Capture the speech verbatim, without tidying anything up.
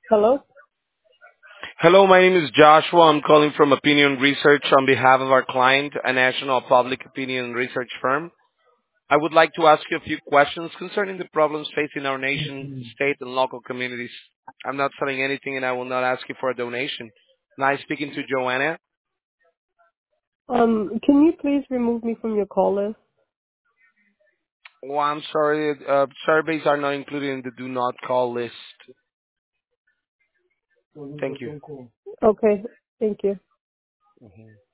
Hello? Hello, my name is Joshua. I'm calling from Opinion Research on behalf of our client, a national public opinion research firm. I would like to ask you a few questions concerning the problems facing our nation, state, and local communities. I'm not selling anything, and I will not ask you for a donation. Nice speaking to Joanna. Um, can you please remove me from your call list? Oh, I'm sorry. Uh, surveys are not included in the do not call list. Thank you. Okay, thank you. Mhm.